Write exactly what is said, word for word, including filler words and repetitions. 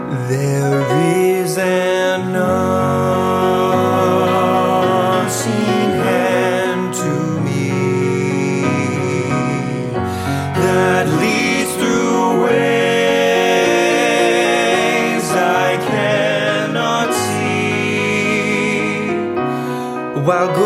There is an unseen hand to me that leads through ways I cannot see, while